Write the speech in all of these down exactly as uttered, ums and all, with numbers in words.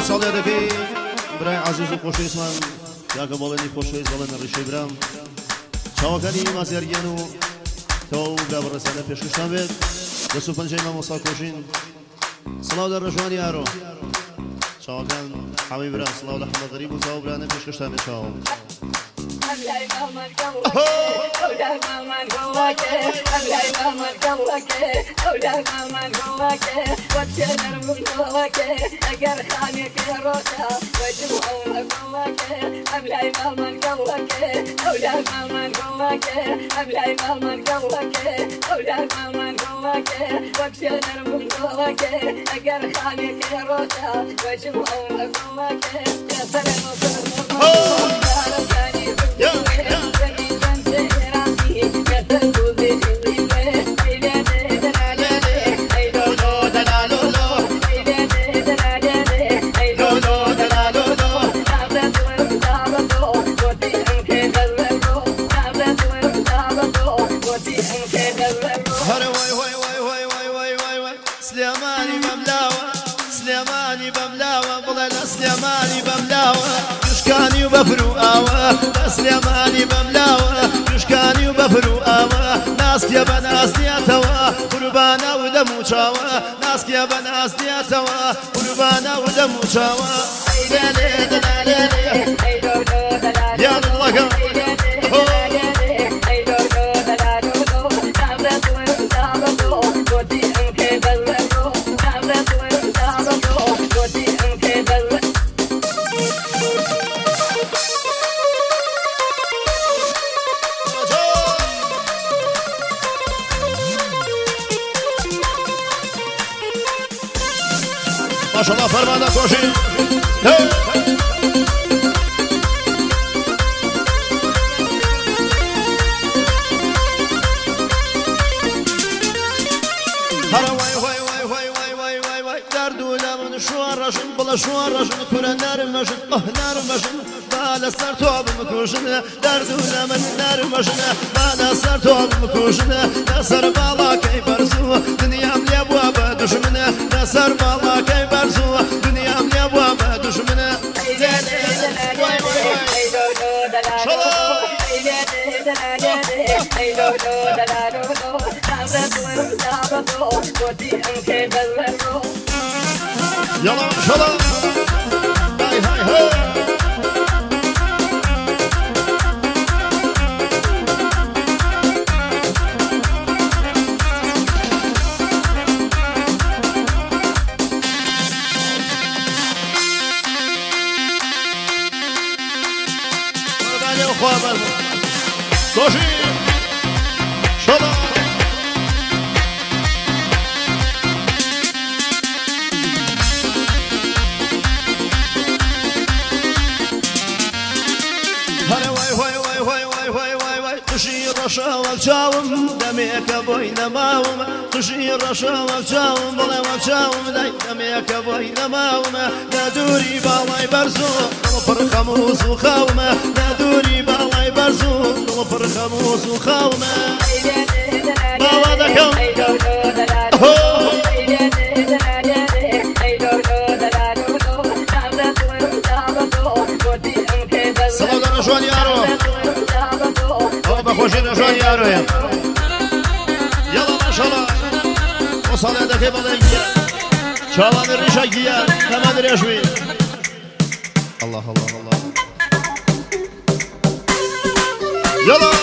سالیدکی برای عزیز و خوشیست من یک بالینی خوشیست بالین ریشی برم چاوکنی مازیرگیانو تو گابر رسانه پیشکشتن بید دستو پنجه امام موسا کوشین صلاح در رجوانی یارو چاوکن حبیب برم صلاح در حمد غریب و تو برانه پیشکشتن بید چاو أبلاي ماما القوك أولا ماما القوك أبلاي ماما القوك أولا ماما القوك واتشنر من قوك أقر خانك يا روتا وجمعون القوك أبلاي ماما القوك أولا ماما القوك أبلاي ماما القوك أولا ماما القوك واتشنر من قوك أقر خانك يا روتا وجمعون القوك يا سلام وسلام Yeah, yeah. سليماني بملاوة سليماني بملاوة بلا سليماني بملاوة يشكاني وبفروقاوة سليماني بملاوة يشكاني وبفروقاوة ناس يا بناس دياتوا قربانا ودمو شاوة ناس يا بناس دياتوا قربانا ودمو شاوة ليلي دلالي يا الله ما شاء الله فرمانا كوشي هلا واي واي واي واي واي واي واي واي دردو لمن شوار رشن بلا شوار رشن كورا نار مشن اه نار مشن بالا سر تواب مكوشن دردو لمن نار مشن بالا سر تواب مكوشن نسر بالا كي برزو دنيا مليا بوابا دشمنه نسر بالا كي برزو دنيا مليا بوابا دشمنه واي واي واي شلون يلا شلون هاي هاي هاي كوشي شلون هلا واي واي واي واي واي واي واي واي تشي رشا والجاوم دميك بوين ماوم تشي رشا والجاوم بلا والجاوم داي دميك بوين ماوم نادوري بالاي برزو نفر خموس وخاومه نادوري بالاي برزو نفر خموس وخاومه بالا دكم سلام رجوان يارو هو بخوشي رجوان يارو يلا ما شاء الله وصل عندك بلنجيا شالان الريشة جيا كمان ريشوي الله الله الله يلا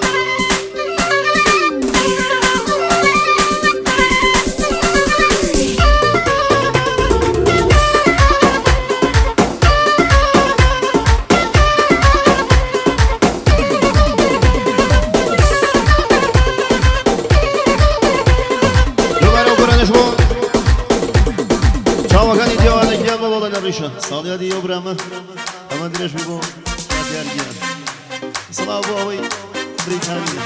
صالح دي يوبرامه أما دريش بيبو شاكر جيان صلاة بوي بريطانيا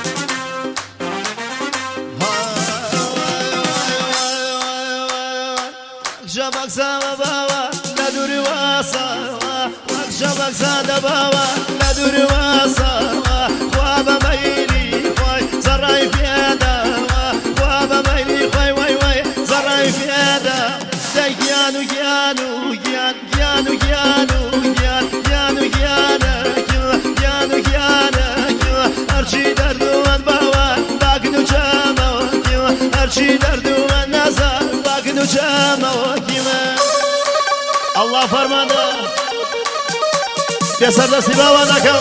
جابك سما بابا لا دوري واسا جابك سما بابا لا دوري واسا خواب ميلي خوي زراي فيدا خواب ميلي خوي واي واي زراي فيدا جيانو جيانو جيان جيان فرمانده بیا سردستی باوا نکم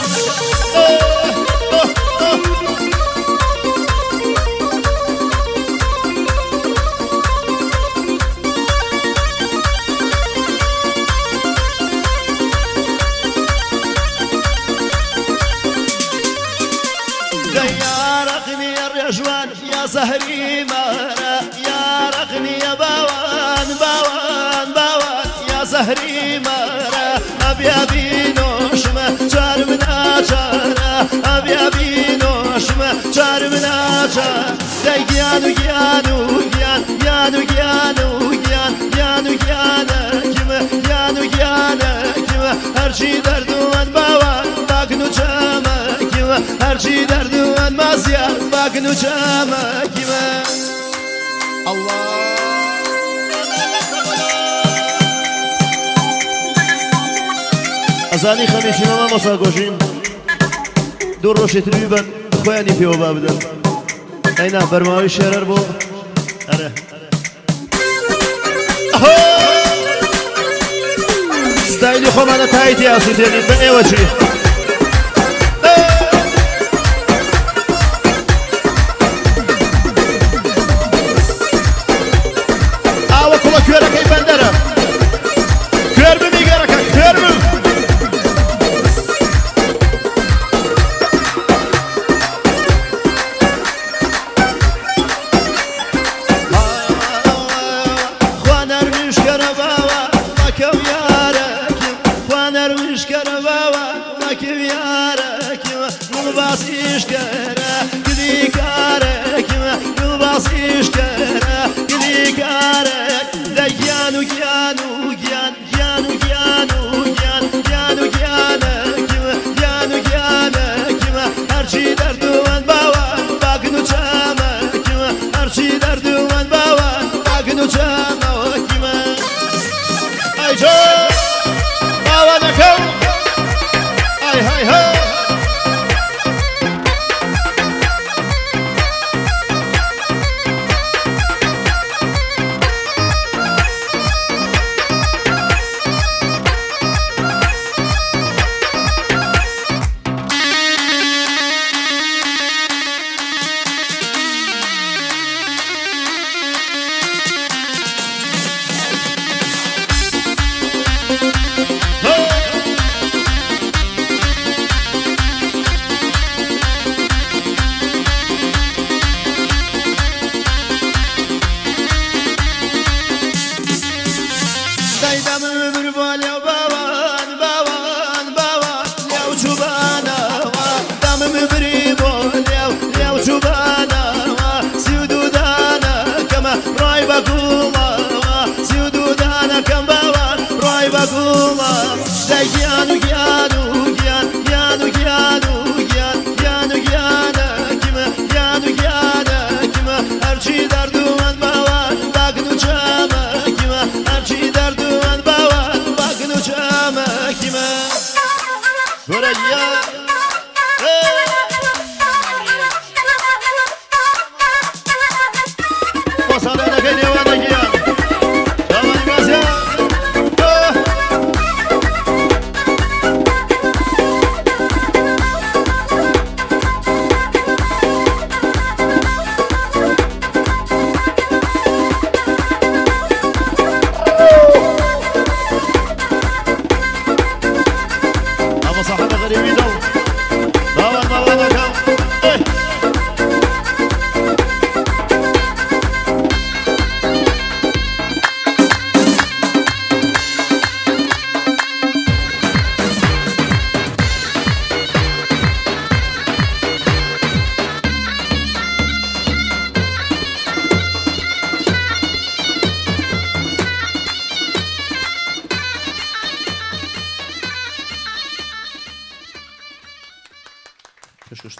جوان يا سهري مارا يا رغني يا باوان باوان باوان يا سهري مارا أبي أبي نوشمة شار منا شارا أبي أبي نوشمة شار منا شارا يانو يانو يان يانو يانو يان يانو يانا كما يانو يانا كما هرشي دردوان باوان باكنو شاما كما هرشي دردوان مازيار باكنو شاما كما الله أزاني خميشي ماما مساقوشين دور روشي تريبا خواني في وبا بدن أين برماوي شرر بو أره ستايلي خو مانا تايتي يا سوتيني بأي وجهي آوا كلا كيرا كي بندرة كير بمي جركا كير بم باس كرا كلي كارك ما باس كرا كلي كارك ديانو يانو يان يانو يانو يان يانو يانك يانو يانك هرشي دردوان باوان باكنو چامك هرشي دردوان باوان باكنو چامك اي جو باوانكو اي هاي هاي Yanu yanu yan yanu yanu yan yanu yana kime yanu yana kime herçi derduan bavan baknu çama kime herçi derduan bavan baknu çama kime Buraya Pasalena que ne vana ki Tamam gazya